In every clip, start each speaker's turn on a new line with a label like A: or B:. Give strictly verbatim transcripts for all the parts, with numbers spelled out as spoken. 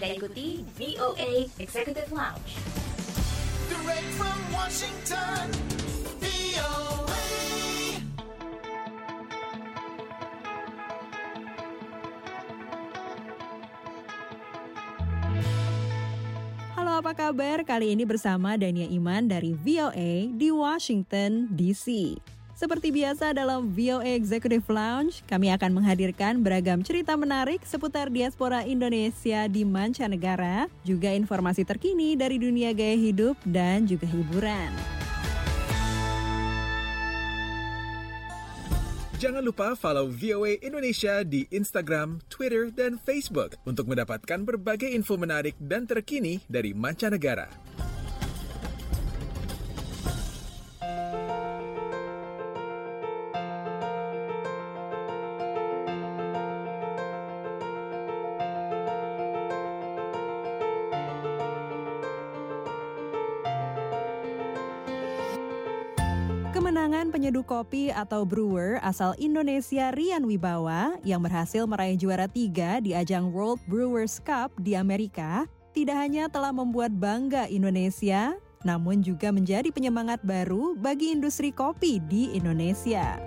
A: Anda ikuti V O A Executive Lounge.
B: Direct from Washington, V O A.
C: Halo, apa kabar? Kali ini bersama Dania Iman dari V O A di Washington, D C. Seperti biasa dalam V O A Executive Lounge, kami akan menghadirkan beragam cerita menarik seputar diaspora Indonesia di mancanegara, juga informasi terkini dari dunia gaya hidup dan juga hiburan.
D: Jangan lupa follow V O A Indonesia di Instagram, Twitter, dan Facebook untuk mendapatkan berbagai info menarik dan terkini dari mancanegara.
C: Kemenangan penyeduh kopi atau brewer asal Indonesia Rian Wibawa yang berhasil meraih juara tiga di ajang World Brewers Cup di Amerika tidak hanya telah membuat bangga Indonesia, namun juga menjadi penyemangat baru bagi industri kopi di Indonesia.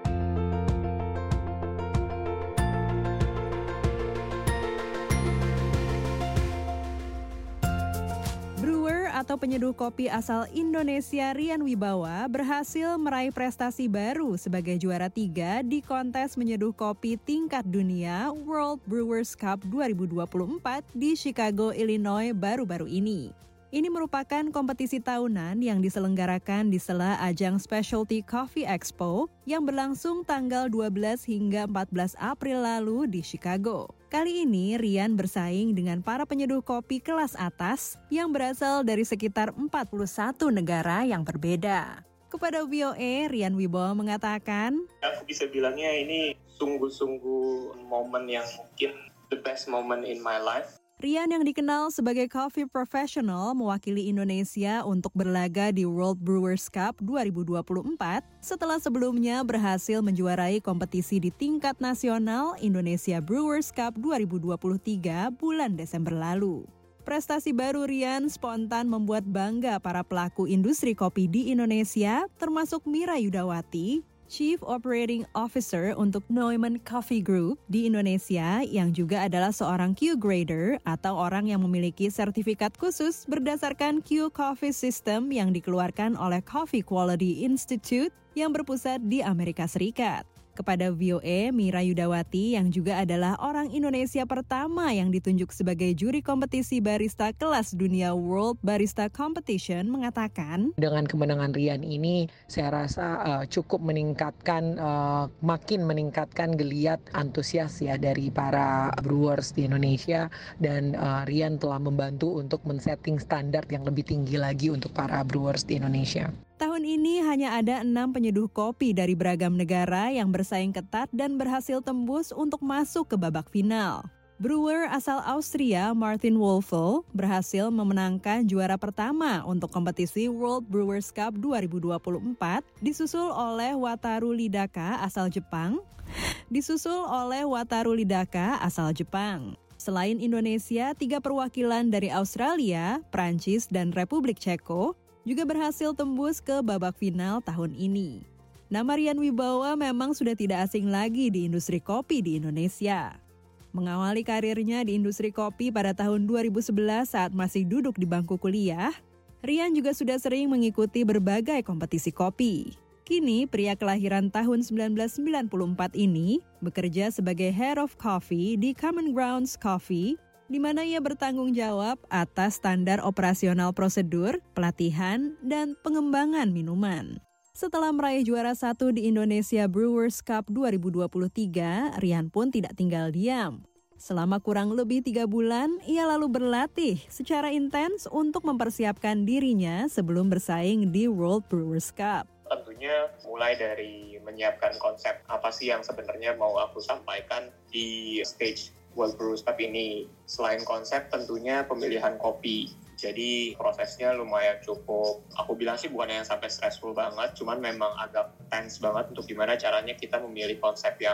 C: Atau penyeduh kopi asal Indonesia Rian Wibawa berhasil meraih prestasi baru sebagai juara tiga di kontes menyeduh kopi tingkat dunia World Brewers Cup dua ribu dua puluh empat di Chicago, Illinois baru-baru ini. Ini merupakan kompetisi tahunan yang diselenggarakan di sela ajang Specialty Coffee Expo yang berlangsung tanggal dua belas hingga empat belas April lalu di Chicago. Kali ini Rian bersaing dengan para penyeduh kopi kelas atas yang berasal dari sekitar empat puluh satu negara yang berbeda. Kepada V O A, Rian Wibawa mengatakan,
E: aku bisa bilangnya ini sungguh-sungguh momen yang mungkin the best moment in my life.
C: Rian yang dikenal sebagai coffee professional mewakili Indonesia untuk berlaga di World Brewers Cup dua ribu dua puluh empat setelah sebelumnya berhasil menjuarai kompetisi di tingkat nasional Indonesia Brewers Cup dua ribu dua puluh tiga bulan Desember lalu. Prestasi baru Rian spontan membuat bangga para pelaku industri kopi di Indonesia, termasuk Mira Yudawati, Chief Operating Officer untuk Neumann Coffee Group di Indonesia yang juga adalah seorang Q-Grader atau orang yang memiliki sertifikat khusus berdasarkan Q Coffee System yang dikeluarkan oleh Coffee Quality Institute yang berpusat di Amerika Serikat. Kepada V O A, Mira Yudawati yang juga adalah orang Indonesia pertama yang ditunjuk sebagai juri kompetisi barista kelas dunia World Barista Competition mengatakan,
F: dengan kemenangan Rian ini saya rasa uh, cukup meningkatkan, uh, makin meningkatkan geliat antusias ya dari para brewers di Indonesia, dan uh, Rian telah membantu untuk men-setting standar yang lebih tinggi lagi untuk para brewers di Indonesia.
C: Tahun ini hanya ada enam penyeduh kopi dari beragam negara yang bersaing ketat dan berhasil tembus untuk masuk ke babak final. Brewer asal Austria Martin Wolfel berhasil memenangkan juara pertama untuk kompetisi World Brewers Cup dua ribu dua puluh empat, disusul oleh Wataru Lidaka asal Jepang, disusul oleh Wataru Lidaka asal Jepang. Selain Indonesia, tiga perwakilan dari Australia, Prancis, dan Republik Ceko juga berhasil tembus ke babak final tahun ini. Nama Rian Wibawa memang sudah tidak asing lagi di industri kopi di Indonesia. Mengawali karirnya di industri kopi pada tahun dua ribu sebelas saat masih duduk di bangku kuliah, Rian juga sudah sering mengikuti berbagai kompetisi kopi. Kini, pria kelahiran tahun sembilan belas sembilan puluh empat ini bekerja sebagai Head of Coffee di Common Grounds Coffee, di mana ia bertanggung jawab atas standar operasional prosedur, pelatihan, dan pengembangan minuman. Setelah meraih juara satu di Indonesia Brewers Cup dua ribu dua puluh tiga, Rian pun tidak tinggal diam. Selama kurang lebih tiga bulan, ia lalu berlatih secara intens untuk mempersiapkan dirinya sebelum bersaing di World Brewers Cup.
E: Tentunya mulai dari menyiapkan konsep apa sih yang sebenarnya mau aku sampaikan di stage World Brewers Cup ini. Selain konsep, tentunya pemilihan kopi. Jadi prosesnya lumayan cukup, aku bilang sih bukan yang sampai stressful banget, cuman memang agak tense banget untuk gimana caranya kita memilih konsep yang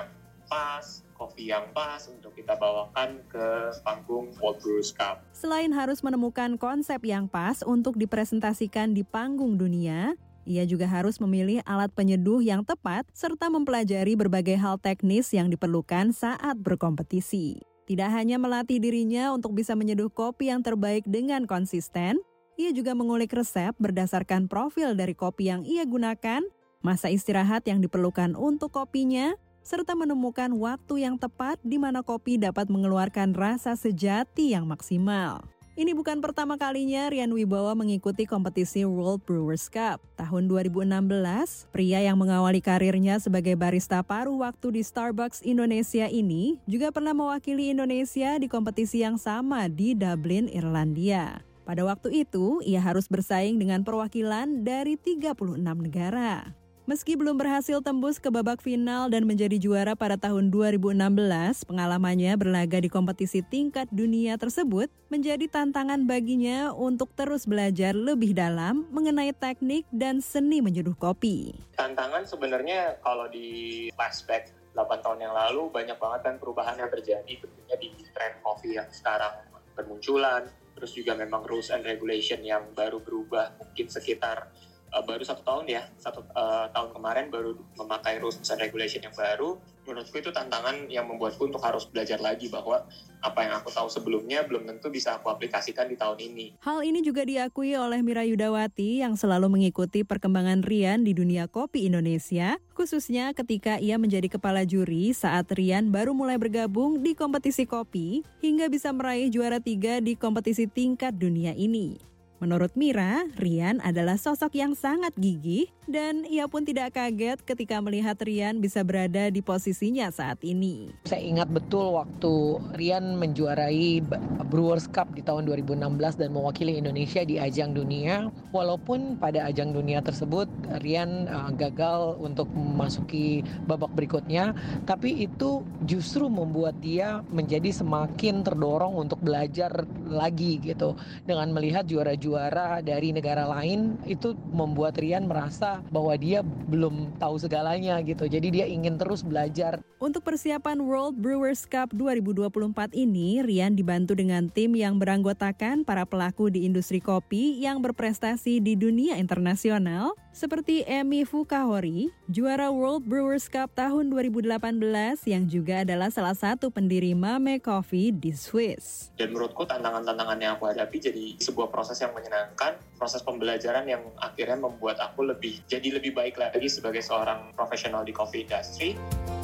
E: pas, kopi yang pas untuk kita bawakan ke panggung World Brewers Cup.
C: Selain harus menemukan konsep yang pas untuk dipresentasikan di panggung dunia, ia juga harus memilih alat penyeduh yang tepat serta mempelajari berbagai hal teknis yang diperlukan saat berkompetisi. Tidak hanya melatih dirinya untuk bisa menyeduh kopi yang terbaik dengan konsisten, ia juga mengulik resep berdasarkan profil dari kopi yang ia gunakan, masa istirahat yang diperlukan untuk kopinya, serta menemukan waktu yang tepat di mana kopi dapat mengeluarkan rasa sejati yang maksimal. Ini bukan pertama kalinya Rian Wibowo mengikuti kompetisi World Brewers Cup. Tahun dua ribu enam belas, pria yang mengawali karirnya sebagai barista paruh waktu di Starbucks Indonesia ini juga pernah mewakili Indonesia di kompetisi yang sama di Dublin, Irlandia. Pada waktu itu, ia harus bersaing dengan perwakilan dari tiga puluh enam negara. Meski belum berhasil tembus ke babak final dan menjadi juara pada tahun dua ribu enam belas, pengalamannya berlaga di kompetisi tingkat dunia tersebut menjadi tantangan baginya untuk terus belajar lebih dalam mengenai teknik dan seni menyeduh kopi.
E: Tantangan sebenarnya kalau di flashback delapan tahun yang lalu banyak banget kan perubahan yang terjadi tentunya di tren kopi yang sekarang bermunculan, terus juga memang rules and regulation yang baru berubah mungkin sekitar Uh, baru satu tahun ya, satu uh, tahun kemarin baru memakai rules and regulation yang baru. Menurutku itu tantangan yang membuatku untuk harus belajar lagi bahwa apa yang aku tahu sebelumnya belum tentu bisa aku aplikasikan di tahun ini.
C: Hal ini juga diakui oleh Mira Yudawati yang selalu mengikuti perkembangan Rian di dunia kopi Indonesia, khususnya ketika ia menjadi kepala juri saat Rian baru mulai bergabung di kompetisi kopi hingga bisa meraih juara tiga di kompetisi tingkat dunia ini. Menurut Mira, Rian adalah sosok yang sangat gigih dan ia pun tidak kaget ketika melihat Rian bisa berada di posisinya saat ini.
F: Saya ingat betul waktu Rian menjuarai Brewers Cup di tahun dua ribu enam belas dan mewakili Indonesia di ajang dunia. Walaupun pada ajang dunia tersebut Rian uh, gagal untuk memasuki babak berikutnya, tapi itu justru membuat dia menjadi semakin terdorong untuk belajar lagi gitu. Dengan melihat juara-juara juara dari negara lain, itu membuat Rian merasa bahwa dia belum tahu segalanya gitu. Jadi dia ingin terus belajar.
C: Untuk persiapan World Brewers Cup dua ribu dua puluh empat ini, Rian dibantu dengan tim yang beranggotakan para pelaku di industri kopi yang berprestasi di dunia internasional, seperti Emi Fukahori, juara World Brewers Cup tahun dua ribu delapan belas yang juga adalah salah satu pendiri Mame Coffee di Swiss.
E: Dan menurutku tantangan-tantangan yang aku hadapi jadi sebuah proses yang menyenangkan, proses pembelajaran yang akhirnya membuat aku lebih jadi lebih baik lagi sebagai seorang profesional di coffee industry.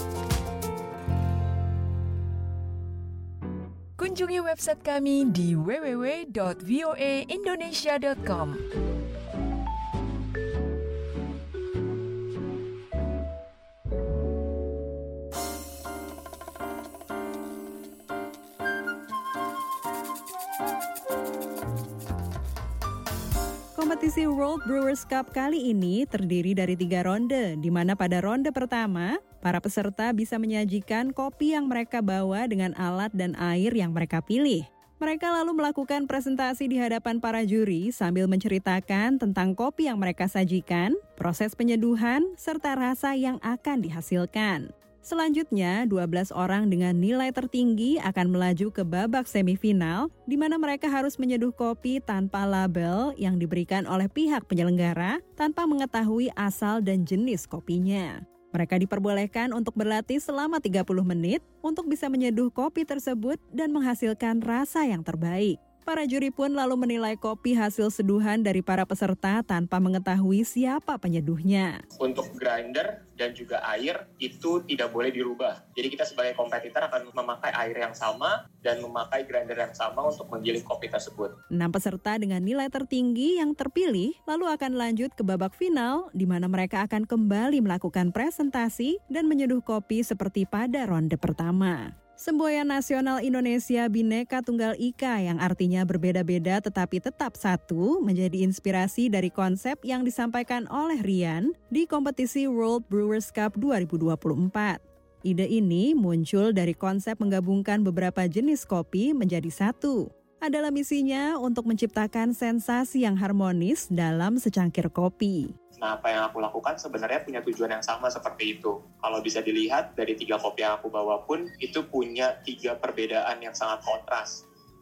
G: Kunjungi website kami di w w w dot voa indonesia dot com.
C: Kompetisi World Brewers Cup kali ini terdiri dari tiga ronde, di mana pada ronde pertama, para peserta bisa menyajikan kopi yang mereka bawa dengan alat dan air yang mereka pilih. Mereka lalu melakukan presentasi di hadapan para juri sambil menceritakan tentang kopi yang mereka sajikan, proses penyeduhan, serta rasa yang akan dihasilkan. Selanjutnya, dua belas orang dengan nilai tertinggi akan melaju ke babak semifinal, di mana mereka harus menyeduh kopi tanpa label yang diberikan oleh pihak penyelenggara tanpa mengetahui asal dan jenis kopinya. Mereka diperbolehkan untuk berlatih selama tiga puluh menit untuk bisa menyeduh kopi tersebut dan menghasilkan rasa yang terbaik. Para juri pun lalu menilai kopi hasil seduhan dari para peserta tanpa mengetahui siapa penyeduhnya.
E: Untuk grinder dan juga air itu tidak boleh dirubah. Jadi kita sebagai kompetitor akan memakai air yang sama dan memakai grinder yang sama untuk menggiling kopi tersebut.
C: Enam peserta dengan nilai tertinggi yang terpilih lalu akan lanjut ke babak final, di mana mereka akan kembali melakukan presentasi dan menyeduh kopi seperti pada ronde pertama. Semboyan nasional Indonesia Bhinneka Tunggal Ika yang artinya berbeda-beda tetapi tetap satu menjadi inspirasi dari konsep yang disampaikan oleh Rian di kompetisi World Brewers Cup dua ribu dua puluh empat. Ide ini muncul dari konsep menggabungkan beberapa jenis kopi menjadi satu. adalah misinya untuk menciptakan sensasi yang harmonis dalam secangkir kopi.
E: Nah, apa yang aku lakukan sebenarnya punya tujuan yang sama seperti itu. Kalau bisa dilihat dari tiga kopi yang aku bawa pun, itu punya tiga perbedaan yang sangat kontras.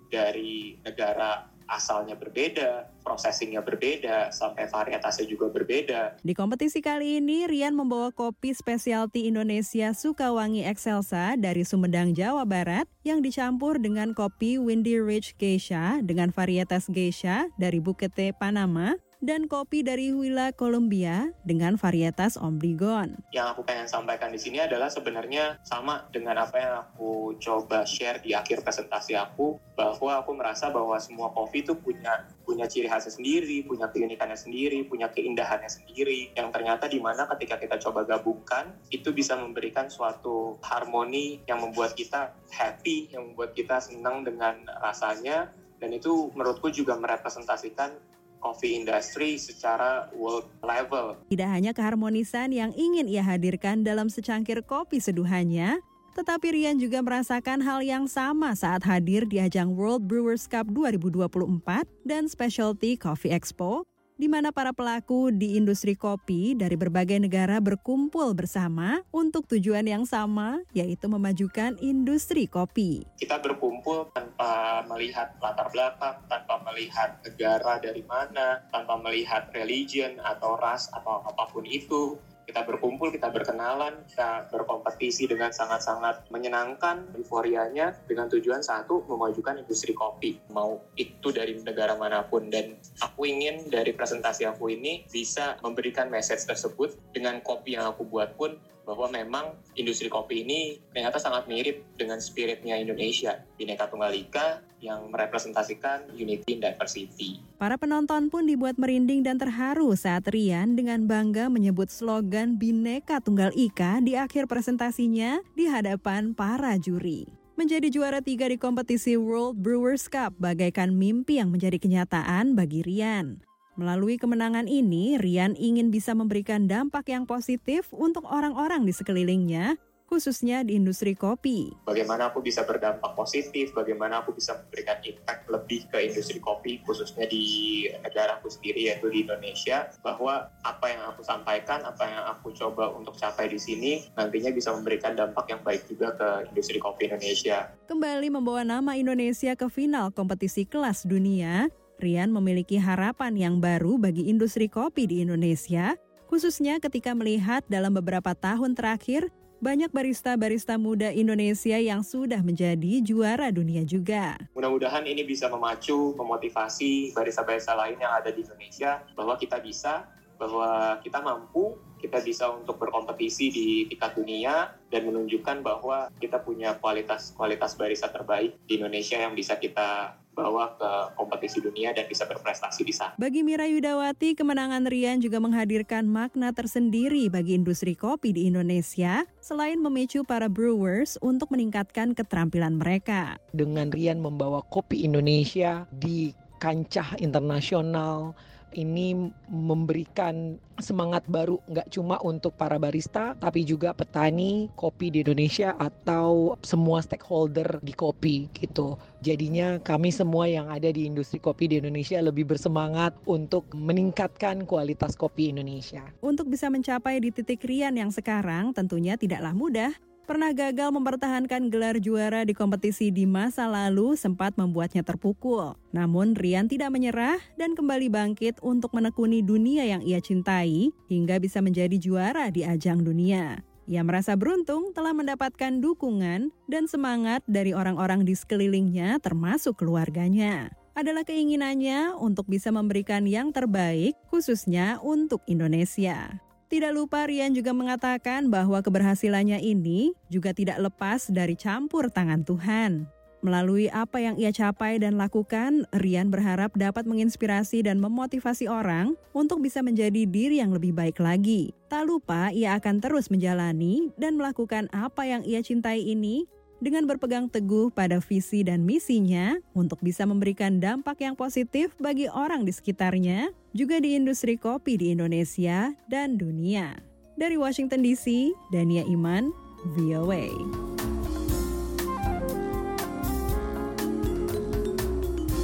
E: Dari negara asalnya berbeda, processingnya berbeda, sampai varietasnya juga berbeda.
C: Di kompetisi kali ini, Rian membawa kopi spesialty Indonesia Sukawangi Excelsa dari Sumedang, Jawa Barat yang dicampur dengan kopi Windy Ridge Geisha dengan varietas Geisha dari Bukete, Panama, dan kopi dari Huila, Colombia dengan varietas Obregon.
E: Yang aku pengen sampaikan di sini adalah sebenarnya sama dengan apa yang aku coba share di akhir presentasi aku, bahwa aku merasa bahwa semua kopi itu punya punya ciri khasnya sendiri, punya keunikannya sendiri, punya keindahannya sendiri, yang ternyata di mana ketika kita coba gabungkan, itu bisa memberikan suatu harmoni yang membuat kita happy, yang membuat kita senang dengan rasanya, dan itu menurutku juga merepresentasikan coffee industry secara world level.
C: Tidak hanya keharmonisan yang ingin ia hadirkan dalam secangkir kopi seduhannya, tetapi Rian juga merasakan hal yang sama saat hadir di ajang World Brewers Cup dua ribu dua puluh empat dan Specialty Coffee Expo, di mana para pelaku di industri kopi dari berbagai negara berkumpul bersama untuk tujuan yang sama, yaitu memajukan industri kopi.
E: Kita berkumpul tanpa melihat latar belakang, tanpa melihat negara dari mana, tanpa melihat religion atau ras atau apapun itu. Kita berkumpul, kita berkenalan, kita berkompetisi dengan sangat-sangat menyenangkan, euforianya dengan tujuan satu, memajukan industri kopi. Mau itu dari negara manapun. Dan aku ingin dari presentasi aku ini bisa memberikan message tersebut dengan kopi yang aku buat pun, bahwa memang industri kopi ini ternyata sangat mirip dengan spiritnya Indonesia, Bhinneka Tunggal Ika, yang merepresentasikan unity and diversity.
C: Para penonton pun dibuat merinding dan terharu saat Rian dengan bangga menyebut slogan Bhinneka Tunggal Ika di akhir presentasinya di hadapan para juri. Menjadi juara tiga di kompetisi World Brewers Cup bagaikan mimpi yang menjadi kenyataan bagi Rian. Melalui kemenangan ini, Rian ingin bisa memberikan dampak yang positif untuk orang-orang di sekelilingnya, khususnya di industri kopi.
E: Bagaimana aku bisa berdampak positif, bagaimana aku bisa memberikan impact lebih ke industri kopi, khususnya di negaraku sendiri, yaitu di Indonesia, bahwa apa yang aku sampaikan, apa yang aku coba untuk capai di sini, nantinya bisa memberikan dampak yang baik juga ke industri kopi Indonesia.
C: Kembali membawa nama Indonesia ke final kompetisi kelas dunia, Rian memiliki harapan yang baru bagi industri kopi di Indonesia, khususnya ketika melihat dalam beberapa tahun terakhir, banyak barista-barista muda Indonesia yang sudah menjadi juara dunia juga.
E: Mudah-mudahan ini bisa memacu, memotivasi barista-barista lain yang ada di Indonesia, bahwa kita bisa, bahwa kita mampu, kita bisa untuk berkompetisi di tingkat dunia, dan menunjukkan bahwa kita punya kualitas-kualitas barista terbaik di Indonesia yang bisa kita bawa ke kompetisi dunia dan bisa berprestasi di sana.
C: Bagi Mira Yudawati, kemenangan Rian juga menghadirkan makna tersendiri bagi industri kopi di Indonesia, selain memicu para brewers untuk meningkatkan keterampilan mereka.
F: Dengan Rian membawa kopi Indonesia di kancah internasional, ini memberikan semangat baru nggak cuma untuk para barista, tapi juga petani kopi di Indonesia atau semua stakeholder di kopi gitu. Jadinya kami semua yang ada di industri kopi di Indonesia lebih bersemangat untuk meningkatkan kualitas kopi Indonesia.
C: Untuk bisa mencapai di titik Rian yang sekarang tentunya tidaklah mudah. Pernah gagal mempertahankan gelar juara di kompetisi di masa lalu sempat membuatnya terpukul. Namun Rian tidak menyerah dan kembali bangkit untuk menekuni dunia yang ia cintai hingga bisa menjadi juara di ajang dunia. Ia merasa beruntung telah mendapatkan dukungan dan semangat dari orang-orang di sekelilingnya termasuk keluarganya. Adalah keinginannya untuk bisa memberikan yang terbaik khususnya untuk Indonesia. Tidak lupa Rian juga mengatakan bahwa keberhasilannya ini juga tidak lepas dari campur tangan Tuhan. Melalui apa yang ia capai dan lakukan, Rian berharap dapat menginspirasi dan memotivasi orang untuk bisa menjadi diri yang lebih baik lagi. Tak lupa ia akan terus menjalani dan melakukan apa yang ia cintai ini dengan berpegang teguh pada visi dan misinya untuk bisa memberikan dampak yang positif bagi orang di sekitarnya, juga di industri kopi di Indonesia dan dunia. Dari Washington D C, Dania Iman, V O A.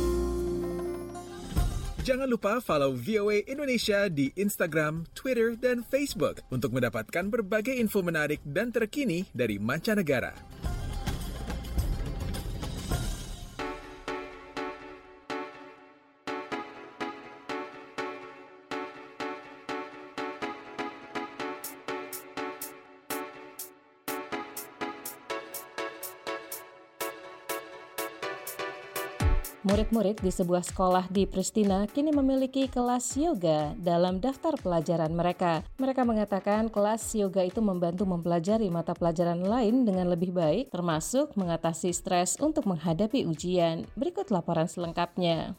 D: Jangan lupa follow V O A Indonesia di Instagram, Twitter, dan Facebook untuk mendapatkan berbagai info menarik dan terkini dari mancanegara.
H: Murid-murid di sebuah sekolah di Pristina kini memiliki kelas yoga dalam daftar pelajaran mereka. Mereka mengatakan kelas yoga itu membantu mempelajari mata pelajaran lain dengan lebih baik, termasuk mengatasi stres untuk menghadapi ujian. Berikut laporan selengkapnya.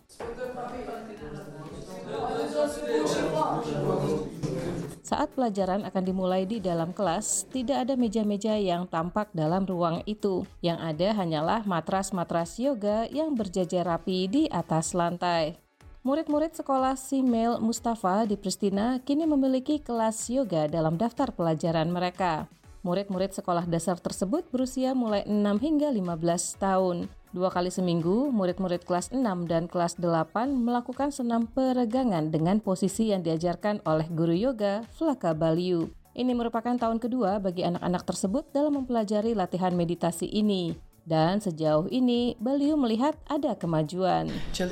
H: Saat pelajaran akan dimulai di dalam kelas, tidak ada meja-meja yang tampak dalam ruang itu. Yang ada hanyalah matras-matras yoga yang berjajar rapi di atas lantai. Murid-murid sekolah Simel Mustafa di Pristina kini memiliki kelas yoga dalam daftar pelajaran mereka. Murid-murid sekolah dasar tersebut berusia mulai enam hingga lima belas tahun. Dua kali seminggu, murid-murid kelas enam dan kelas delapan melakukan senam peregangan dengan posisi yang diajarkan oleh guru yoga, Flaka Baliu. Ini merupakan tahun kedua bagi anak-anak tersebut dalam mempelajari latihan meditasi ini. Dan sejauh ini, Baliu melihat ada kemajuan.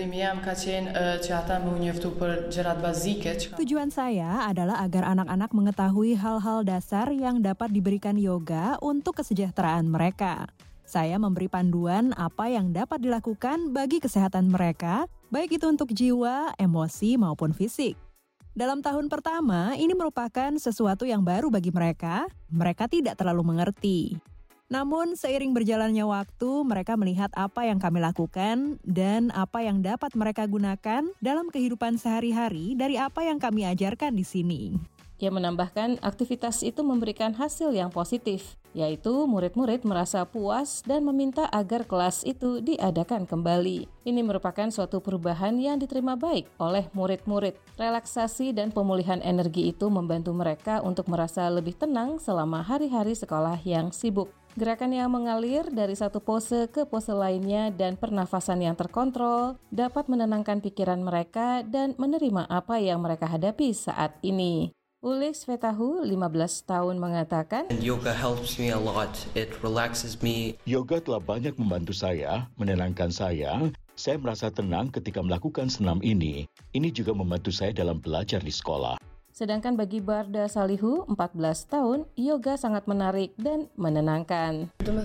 C: Tujuan saya adalah agar anak-anak mengetahui hal-hal dasar yang dapat diberikan yoga untuk kesejahteraan mereka. Saya memberi panduan apa yang dapat dilakukan bagi kesehatan mereka, baik itu untuk jiwa, emosi, maupun fisik. Dalam tahun pertama, ini merupakan sesuatu yang baru bagi mereka. Mereka tidak terlalu mengerti. Namun, seiring berjalannya waktu, mereka melihat apa yang kami lakukan dan apa yang dapat mereka gunakan dalam kehidupan sehari-hari dari apa yang kami ajarkan di sini.
H: Ia menambahkan aktivitas itu memberikan hasil yang positif, yaitu murid-murid merasa puas dan meminta agar kelas itu diadakan kembali. Ini merupakan suatu perubahan yang diterima baik oleh murid-murid. Relaksasi dan pemulihan energi itu membantu mereka untuk merasa lebih tenang selama hari-hari sekolah yang sibuk. Gerakan yang mengalir dari satu pose ke pose lainnya dan pernafasan yang terkontrol dapat menenangkan pikiran mereka dan menerima apa yang mereka hadapi saat ini. Ulix Fetahu, lima belas tahun, mengatakan,
I: Yoga helps me a lot. It relaxes me.
J: Yoga telah banyak membantu saya, menenangkan saya. Saya merasa tenang ketika melakukan senam ini. Ini juga membantu saya dalam belajar di sekolah.
H: Sedangkan bagi Barda Salihu, empat belas tahun, yoga sangat menarik dan menenangkan.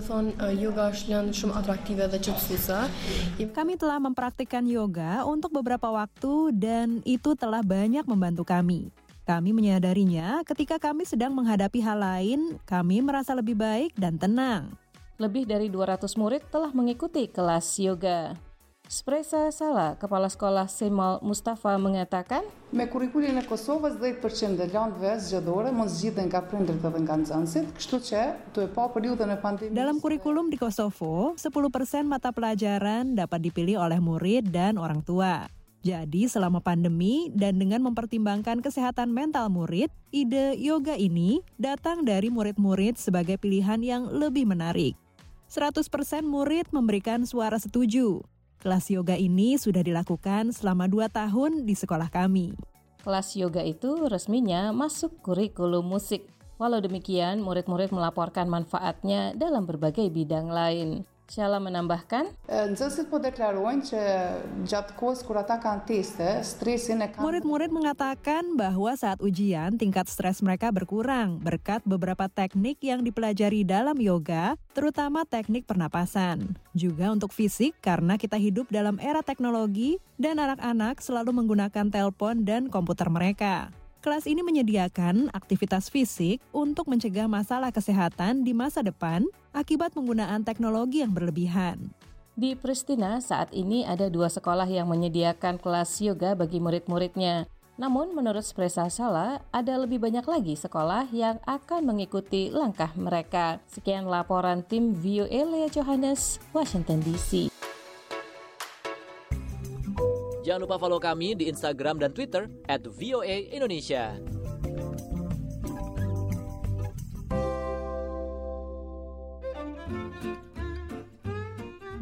C: Kami telah mempraktikkan yoga untuk beberapa waktu dan itu telah banyak membantu kami. Kami menyadarinya ketika kami sedang menghadapi hal lain, kami merasa lebih baik dan tenang.
H: Lebih dari dua ratus murid telah mengikuti kelas yoga. Spresa Sala, Kepala Sekolah Simel Mustafa, mengatakan,
K: Me kurikulin e Kosovës, dhjetë përqind e lëndëve zgjedhore mund zgjidhen nga prindërit edhe nga nxënësit, kështu që duhet pa periudhën e pandemisë.
C: Dalam kurikulum di Kosovo, sepuluh persen mata pelajaran dapat dipilih oleh murid dan orang tua. Jadi selama pandemi dan dengan mempertimbangkan kesehatan mental murid, ide yoga ini datang dari murid-murid sebagai pilihan yang lebih menarik. seratus persen murid memberikan suara setuju. Kelas yoga ini sudah dilakukan selama dua tahun di sekolah kami.
H: Kelas yoga itu resminya masuk kurikulum musik. Walau demikian, murid-murid melaporkan manfaatnya dalam berbagai bidang lain. Syala menambahkan,
K: Nxënësit po deklarojnë që gjatë kohës kur ata kanë teste, stresin e kanë.
C: Murid-murid mengatakan bahwa saat ujian tingkat stres mereka berkurang berkat beberapa teknik yang dipelajari dalam yoga, terutama teknik pernapasan. Juga untuk fisik karena kita hidup dalam era teknologi dan anak-anak selalu menggunakan telepon dan komputer mereka. Kelas ini menyediakan aktivitas fisik untuk mencegah masalah kesehatan di masa depan akibat penggunaan teknologi yang berlebihan.
H: Di Pristina saat ini ada dua sekolah yang menyediakan kelas yoga bagi murid-muridnya. Namun menurut Spresa Sala, ada lebih banyak lagi sekolah yang akan mengikuti langkah mereka. Sekian laporan tim V O A Lea Johannes, Washington D C.
L: Jangan lupa follow kami di Instagram dan Twitter at V O A Indonesia.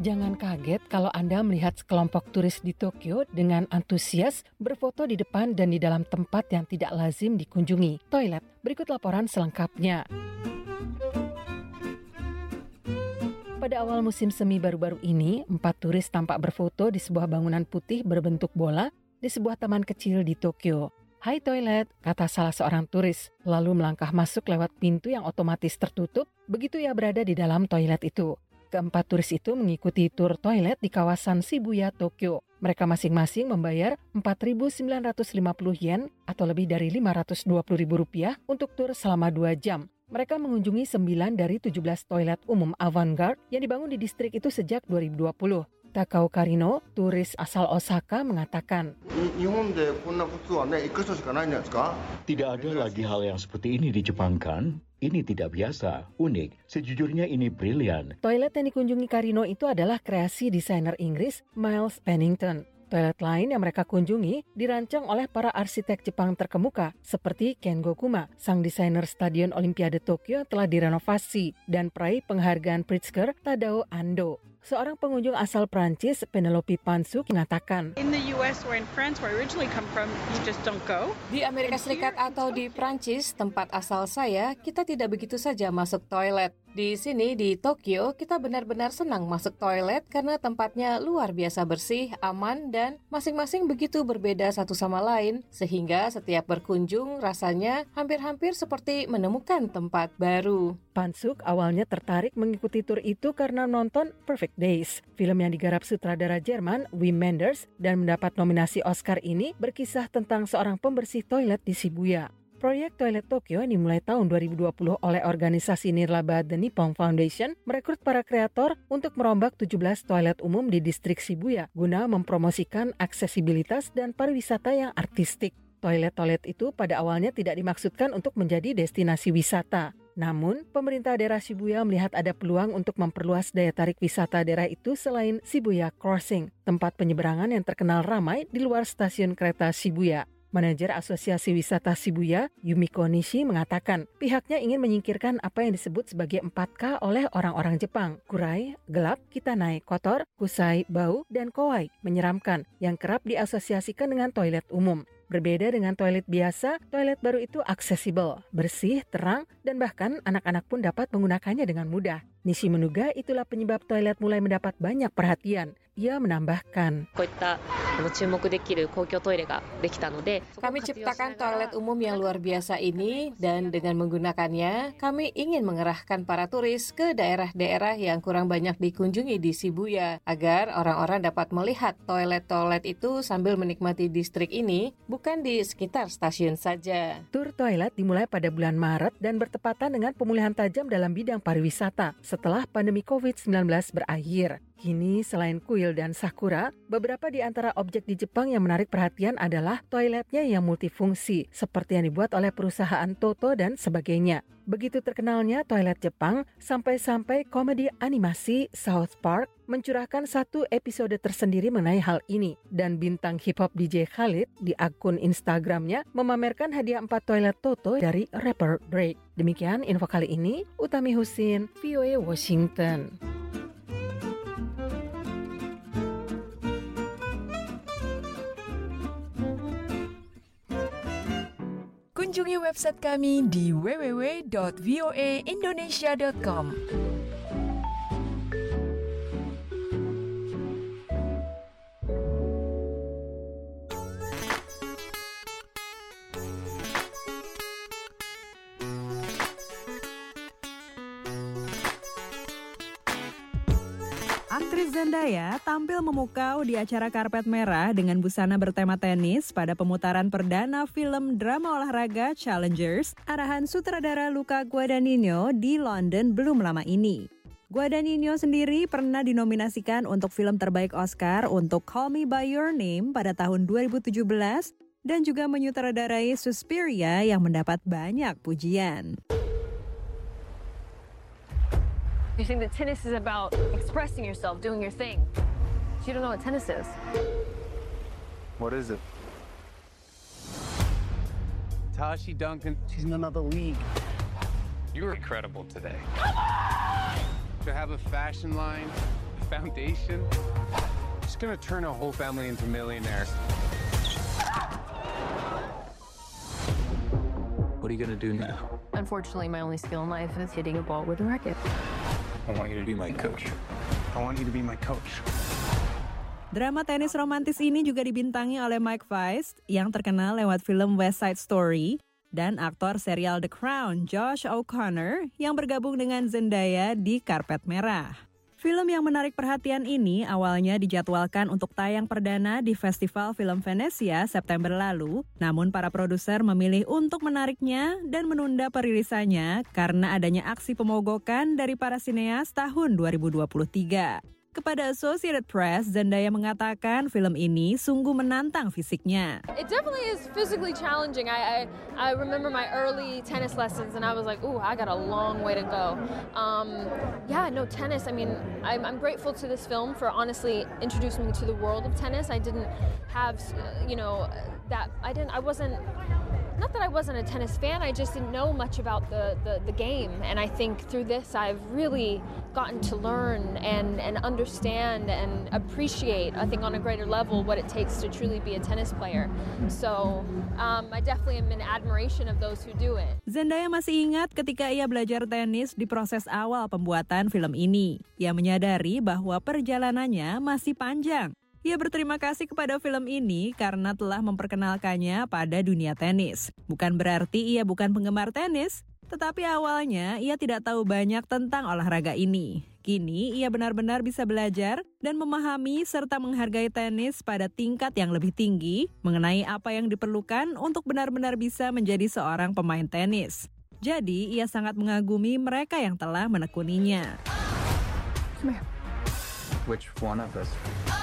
F: Jangan kaget kalau Anda melihat sekelompok turis di Tokyo dengan antusias berfoto di depan dan di dalam tempat yang tidak lazim dikunjungi, toilet. Berikut laporan selengkapnya. Pada awal musim semi baru-baru ini, empat turis tampak berfoto di sebuah bangunan putih berbentuk bola di sebuah taman kecil di Tokyo. "Hai toilet," kata salah seorang turis, lalu melangkah masuk lewat pintu yang otomatis tertutup begitu ia berada di dalam toilet itu. Keempat turis itu mengikuti tur toilet di kawasan Shibuya, Tokyo. Mereka masing-masing membayar empat ribu sembilan ratus lima puluh yen atau lebih dari lima ratus dua puluh ribu rupiah untuk tur selama dua jam. Mereka mengunjungi sembilan dari tujuh belas toilet umum avant-garde yang dibangun di distrik itu sejak dua ribu dua puluh. Takao Karino, turis asal Osaka, mengatakan,
J: "Tidak ada lagi hal yang seperti ini di Jepang kan? Ini tidak biasa, unik. Sejujurnya ini brilian."
F: Toilet yang dikunjungi Karino itu adalah kreasi desainer Inggris Miles Pennington. Toilet lain yang mereka kunjungi dirancang oleh para arsitek Jepang terkemuka seperti Ken Gokuma, sang desainer Stadion Olimpiade Tokyo yang telah direnovasi, dan peraih penghargaan Pritzker Tadao Ando. Seorang pengunjung asal Prancis, Penelope Pansuk, mengatakan,
M: In the U S or in France where I originally come from, you just don't go.
H: Di Amerika Serikat atau di Prancis, tempat asal saya, kita tidak begitu saja masuk toilet. Di sini, di Tokyo, kita benar-benar senang masuk toilet karena tempatnya luar biasa bersih, aman, dan masing-masing begitu berbeda satu sama lain, sehingga setiap berkunjung rasanya hampir-hampir seperti menemukan tempat baru.
F: Pansuk awalnya tertarik mengikuti tur itu karena nonton Perfect Days. Film yang digarap sutradara Jerman Wim Wenders dan mendapat nominasi Oscar ini berkisah tentang seorang pembersih toilet di Shibuya. Proyek Toilet Tokyo yang dimulai tahun dua ribu dua puluh oleh organisasi nirlaba The Nippon Foundation merekrut para kreator untuk merombak tujuh belas toilet umum di distrik Shibuya guna mempromosikan aksesibilitas dan pariwisata yang artistik. Toilet-toilet itu pada awalnya tidak dimaksudkan untuk menjadi destinasi wisata. Namun, pemerintah daerah Shibuya melihat ada peluang untuk memperluas daya tarik wisata daerah itu selain Shibuya Crossing, tempat penyeberangan yang terkenal ramai di luar stasiun kereta Shibuya. Manajer Asosiasi Wisata Shibuya, Yumiko Nishi, mengatakan pihaknya ingin menyingkirkan apa yang disebut sebagai empat K oleh orang-orang Jepang. Kurai, gelap, kitanai, kotor, kusai, bau, dan kowai, menyeramkan, yang kerap diasosiasikan dengan toilet umum. Berbeda dengan toilet biasa, toilet baru itu aksesibel, bersih, terang, dan bahkan anak-anak pun dapat menggunakannya dengan mudah. Nishi menduga itulah penyebab toilet mulai mendapat banyak perhatian. Ia menambahkan,
H: kami ciptakan toilet umum yang luar biasa ini, dan dengan menggunakannya, kami ingin mengerahkan para turis ke daerah-daerah yang kurang banyak dikunjungi di Shibuya, agar orang-orang dapat melihat toilet-toilet itu sambil menikmati distrik ini, bukan di sekitar stasiun saja.
F: Tur toilet dimulai pada bulan Maret dan bertepatan dengan pemulihan tajam dalam bidang pariwisata setelah pandemi covid sembilan belas berakhir. Kini, selain kuil dan sakura, beberapa di antara objek di Jepang yang menarik perhatian adalah toiletnya yang multifungsi, seperti yang dibuat oleh perusahaan Toto dan sebagainya. Begitu terkenalnya toilet Jepang, sampai-sampai komedi animasi South Park mencurahkan satu episode tersendiri mengenai hal ini. Dan bintang hip-hop D J Khalid di akun Instagramnya memamerkan hadiah empat toilet Toto dari rapper Drake. Demikian info kali ini, Utami Husin, V O A Washington.
G: Kunjungi website kami di w w w dot v o a indonesia dot com.
C: Aktris Zendaya tampil memukau di acara karpet merah dengan busana bertema tenis pada pemutaran perdana film drama olahraga Challengers, arahan sutradara Luca Guadagnino di London belum lama ini. Guadagnino sendiri pernah dinominasikan untuk film terbaik Oscar untuk Call Me By Your Name pada tahun dua ribu tujuh belas dan juga menyutradarai Suspiria yang mendapat banyak pujian.
N: You think that tennis is about expressing yourself, doing your thing. But you don't know what tennis is.
O: What is it? Tashi Duncan, she's in another league. You were incredible today. To have a fashion line, foundation. Just gonna turn a whole family into millionaires.
I: What are you gonna do now?
N: Unfortunately, my only skill in life is hitting a ball with a racket.
O: I want you to be my coach. I want you to be my coach.
C: Drama tenis romantis ini juga dibintangi oleh Mike Feist yang terkenal lewat film West Side Story dan aktor serial The Crown Josh O'Connor yang bergabung dengan Zendaya di Karpet Merah. Film yang menarik perhatian ini awalnya dijadwalkan untuk tayang perdana di Festival Film Venesia September lalu, namun para produser memilih untuk menariknya dan menunda perilisannya karena adanya aksi pemogokan dari para sineas tahun dua ribu dua puluh tiga. Kepada Associated Press, Zendaya mengatakan film ini sungguh menantang fisiknya.
N: It definitely is physically challenging. I, I I remember my early tennis lessons, and I was like, "Ooh, I got a long way to go." Um, yeah, no tennis. I mean, I'm I'm grateful to this film for honestly introducing me to the world of tennis. I didn't have, you know, that I didn't. I wasn't. Not that I wasn't a tennis fan, I just didn't know much about the, the, the game. And I think through this I've really gotten to learn and, and understand and appreciate, I think on a greater level, what it takes to truly be a tennis player. So um, I definitely am in admiration of those who do it.
C: Zendaya masih ingat ketika ia belajar tenis di proses awal pembuatan film ini. Ia menyadari bahwa perjalanannya masih panjang. Ia berterima kasih kepada film ini karena telah memperkenalkannya pada dunia tenis. Bukan berarti ia bukan penggemar tenis, tetapi awalnya ia tidak tahu banyak tentang olahraga ini. Kini ia benar-benar bisa belajar dan memahami serta menghargai tenis pada tingkat yang lebih tinggi mengenai apa yang diperlukan untuk benar-benar bisa menjadi seorang pemain tenis. Jadi ia sangat mengagumi mereka yang telah menekuninya.
O: Come here. Which one of us?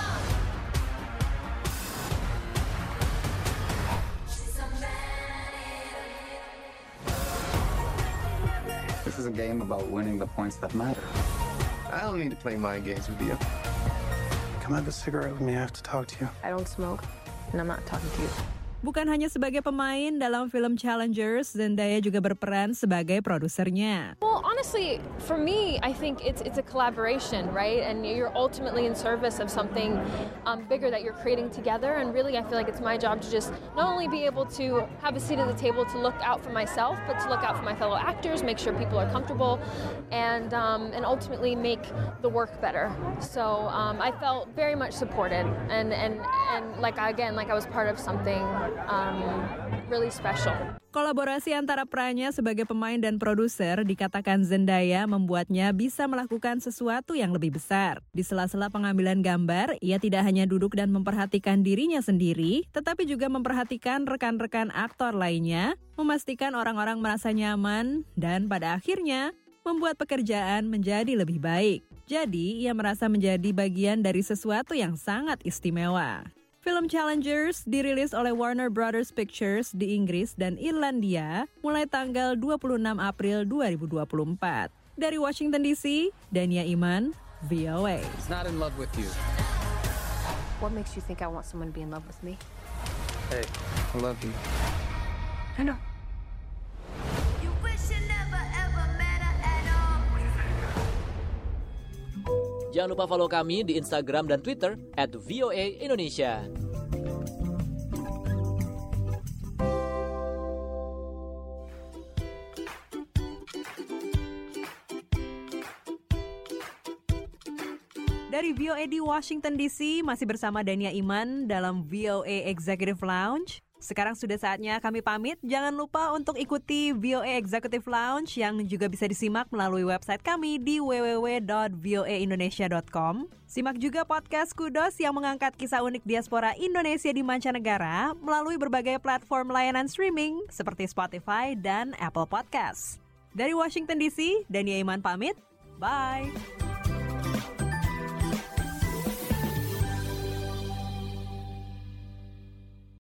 O: This is a game about winning the points that matter.
P: I don't need to play mind games with you.
O: Come have a cigarette with me. I have to talk to you.
N: I don't smoke, and I'm not talking to you.
C: Bukan hanya sebagai pemain dalam film Challengers, Zendaya juga berperan sebagai produsernya.
N: Well, honestly, for me, I think it's it's a collaboration, right? And you're ultimately in service of something um, bigger that you're creating together. And really, I feel like it's my job to just not only be able to have a seat at the table to look out for myself, but to look out for my fellow actors, make sure people are comfortable, and um, and ultimately make the work better. So um, I felt very much supported, and and and like again, like I was part of something um, really special.
C: Kolaborasi antara perannya sebagai pemain dan produser dikatakan Zendaya membuatnya bisa melakukan sesuatu yang lebih besar. Di sela-sela pengambilan gambar, ia tidak hanya duduk dan memperhatikan dirinya sendiri, tetapi juga memperhatikan rekan-rekan aktor lainnya, memastikan orang-orang merasa nyaman, dan pada akhirnya membuat pekerjaan menjadi lebih baik. Jadi, ia merasa menjadi bagian dari sesuatu yang sangat istimewa. Film Challengers dirilis oleh Warner Brothers Pictures di Inggris dan Irlandia mulai tanggal dua puluh enam April dua ribu dua puluh empat. Dari Washington D C, Dania Iman, V O A.
O: He's not in love with you.
N: What makes you think I want someone to be in love with me?
O: Hey, I love you.
N: I know.
L: Jangan lupa follow kami di Instagram dan Twitter at V O A Indonesia.
C: Dari V O A di Washington D C, masih bersama Dania Iman dalam V O A Executive Lounge. Sekarang sudah saatnya kami pamit. Jangan lupa untuk ikuti V O A Executive Lounge yang juga bisa disimak melalui website kami di w w w dot v o a indonesia dot com. Simak juga podcast Kudos yang mengangkat kisah unik diaspora Indonesia di mancanegara melalui berbagai platform layanan streaming seperti Spotify dan Apple Podcasts. Dari Washington D C, Dania Iman pamit. Bye!